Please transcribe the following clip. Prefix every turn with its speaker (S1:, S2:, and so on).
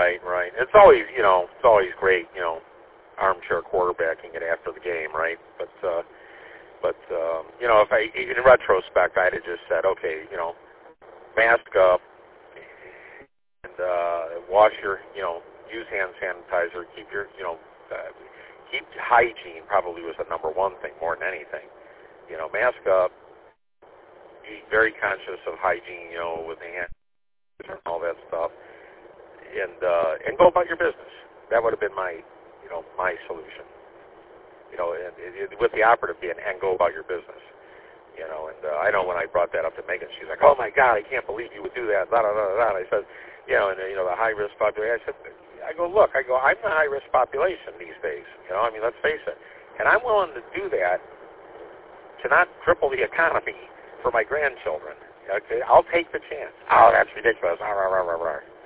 S1: Right. It's always, it's always great, armchair quarterbacking it after the game, right? But if in retrospect, I'd have just said, okay, mask up and wash your, use hand sanitizer, keep your, keep hygiene probably was the number one thing more than anything. Mask up, be very conscious of hygiene, with the hand and all that stuff, and go about your business. That would have been my, my solution. With the operative being, and go about your business. And I know when I brought that up to Megan, she's like, oh my God, I can't believe you would do that, da da da da. And I said, the high risk population. I go, I'm the high risk population these days. Let's face it. And I'm willing to do that to not cripple the economy for my grandchildren. Okay? I'll take the chance. Oh, that's ridiculous. Rah, rah, rah, rah, rah.